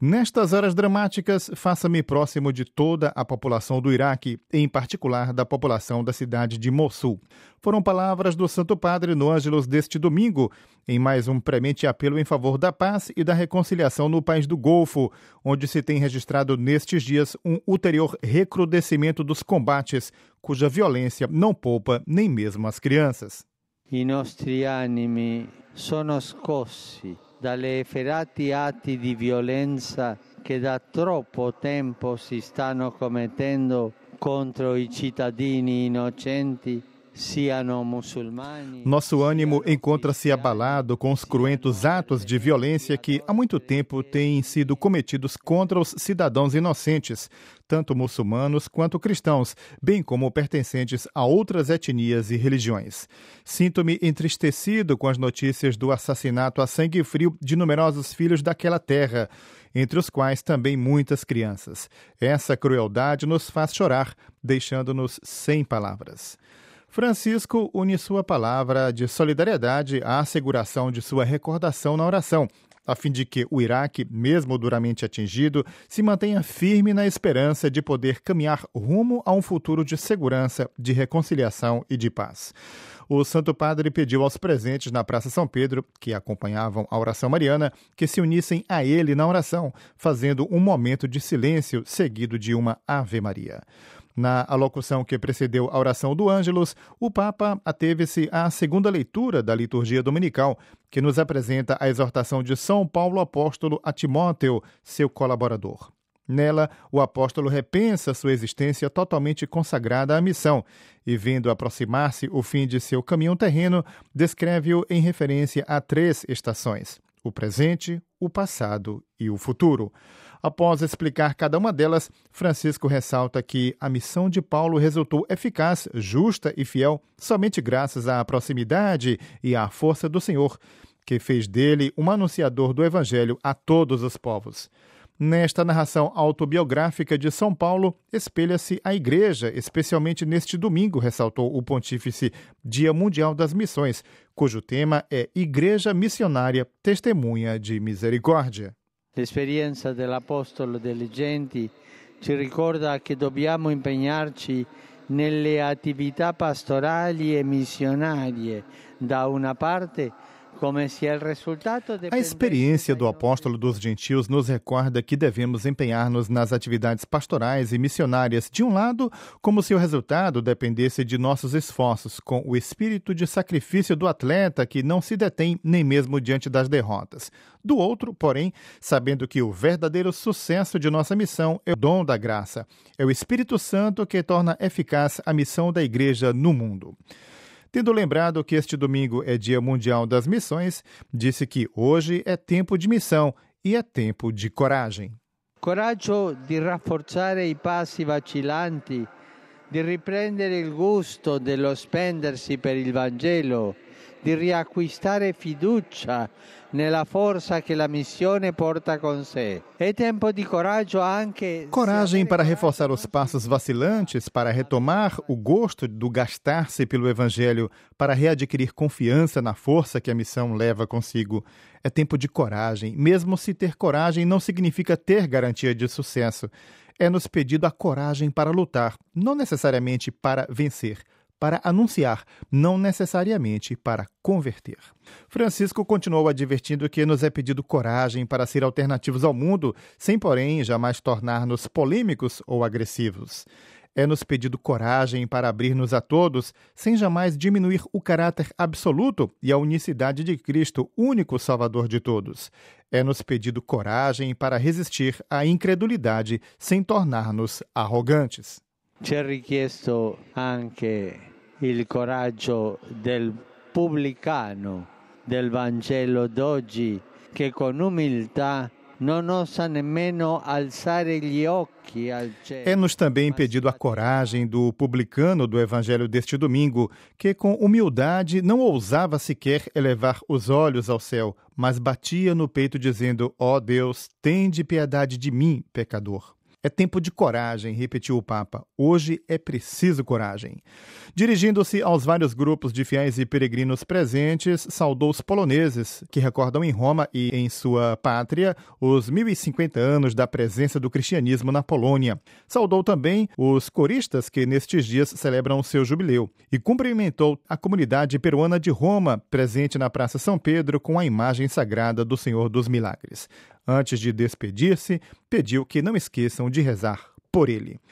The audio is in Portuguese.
Nestas horas dramáticas, faça-me próximo de toda a população do Iraque, em particular da população da cidade de Mossul. Foram palavras do Santo Padre no Ângelus deste domingo, em mais um premente apelo em favor da paz e da reconciliação no país do Golfo, onde se tem registrado nestes dias um ulterior recrudescimento dos combates, cuja violência não poupa nem mesmo as crianças. I nostri animi sono scossi dalle efferati atti di violenza che da troppo tempo si stanno commettendo contro i cittadini innocenti, siano muçulmani. Nosso ânimo encontra-se abalado com os cruentos atos de violência que há muito tempo têm sido cometidos contra os cidadãos inocentes, tanto muçulmanos quanto cristãos, bem como pertencentes a outras etnias e religiões. Sinto-me entristecido com as notícias do assassinato a sangue frio de numerosos filhos daquela terra, entre os quais também muitas crianças. Essa crueldade nos faz chorar, deixando-nos sem palavras. Francisco une sua palavra de solidariedade à asseguração de sua recordação na oração, a fim de que o Iraque, mesmo duramente atingido, se mantenha firme na esperança de poder caminhar rumo a um futuro de segurança, de reconciliação e de paz. O Santo Padre pediu aos presentes na Praça São Pedro, que acompanhavam a oração mariana, que se unissem a ele na oração, fazendo um momento de silêncio seguido de uma Ave Maria. Na alocução que precedeu a oração do Ângelus, o Papa ateve-se à segunda leitura da liturgia dominical, que nos apresenta a exortação de São Paulo Apóstolo a Timóteo, seu colaborador. Nela, o apóstolo repensa sua existência totalmente consagrada à missão e, vendo aproximar-se o fim de seu caminho terreno, descreve-o em referência a 3 estações: o presente, o passado e o futuro. Após explicar cada uma delas, Francisco ressalta que a missão de Paulo resultou eficaz, justa e fiel somente graças à proximidade e à força do Senhor, que fez dele um anunciador do Evangelho a todos os povos. Nesta narração autobiográfica de São Paulo, espelha-se a Igreja, especialmente neste domingo, ressaltou o Pontífice, Dia Mundial das Missões, cujo tema é Igreja Missionária, Testemunha de Misericórdia. L'esperienza dell'Apostolo delle Genti ci ricorda che dobbiamo impegnarci nelle attività pastorali e missionarie, da una parte. A experiência do apóstolo dos gentios nos recorda que devemos empenhar-nos nas atividades pastorais e missionárias, de um lado, como se o resultado dependesse de nossos esforços, com o espírito de sacrifício do atleta que não se detém nem mesmo diante das derrotas. Do outro, porém, sabendo que o verdadeiro sucesso de nossa missão é o dom da graça. É o Espírito Santo que torna eficaz a missão da Igreja no mundo. Tendo lembrado que este domingo é Dia Mundial das Missões, disse que hoje é tempo de missão e é tempo de coragem. Coraggio di rafforzare i passi vacillanti, di riprendere il gusto dello spendersi per il Vangelo, di riacquistare fiducia nella forza che la missione porta con sé. È tempo di coraggio anche... Coragem para reforçar os passos vacilantes, para retomar o gosto do gastar-se pelo Evangelho, para readquirir confiança na força que a missão leva consigo. É tempo de coragem, mesmo se ter coragem não significa ter garantia de sucesso. É-nos pedido a coragem para lutar, não necessariamente para vencer, para anunciar, não necessariamente para converter. Francisco continuou advertindo que nos é pedido coragem para ser alternativos ao mundo, sem, porém, jamais tornar-nos polêmicos ou agressivos. É-nos pedido coragem para abrir-nos a todos, sem jamais diminuir o caráter absoluto e a unicidade de Cristo, único Salvador de todos. É-nos pedido coragem para resistir à incredulidade, sem tornar-nos arrogantes. Ci è richiesto anche il coraggio del pubblicano del Vangelo d'oggi, che con umiltà non osa nemmeno alzare gli occhi al cielo. É-nos também pedido a coragem do publicano do Evangelho deste domingo, que com humildade não ousava sequer elevar os olhos ao céu, mas batia no peito dizendo: ó Deus, tende piedade de mim, pecador. É tempo de coragem, repetiu o Papa. Hoje é preciso coragem. Dirigindo-se aos vários grupos de fiéis e peregrinos presentes, saudou os poloneses, que recordam em Roma e em sua pátria os 1050 anos da presença do cristianismo na Polônia. Saudou também os coristas que nestes dias celebram o seu jubileu. E cumprimentou a comunidade peruana de Roma, presente na Praça São Pedro, com a imagem sagrada do Senhor dos Milagres. Antes de despedir-se, pediu que não esqueçam de rezar por ele.